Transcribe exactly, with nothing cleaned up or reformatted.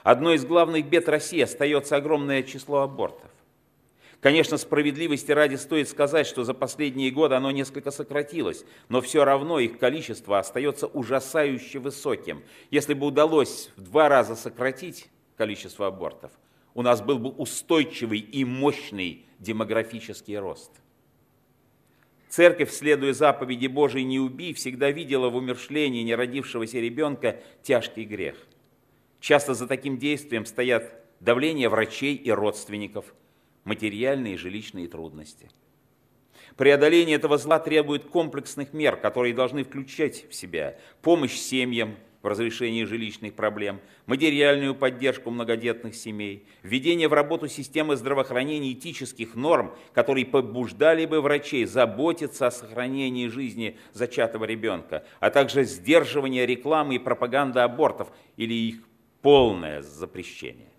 Одной из главных бед России остается огромное число абортов. Конечно, справедливости ради стоит сказать, что за последние годы оно несколько сократилось, но все равно их количество остается ужасающе высоким. Если бы удалось в два раза сократить количество абортов, у нас был бы устойчивый и мощный демографический рост. Церковь, следуя заповеди Божией «не убий», всегда видела в умершлении неродившегося ребенка тяжкий грех. Часто за таким действием стоят давление врачей и родственников, материальные и жилищные трудности. Преодоление этого зла требует комплексных мер, которые должны включать в себя помощь семьям в разрешении жилищных проблем, материальную поддержку многодетных семей, введение в работу системы здравоохранения этических норм, которые побуждали бы врачей заботиться о сохранении жизни зачатого ребенка, а также сдерживание рекламы и пропаганды абортов или их полное запрещение.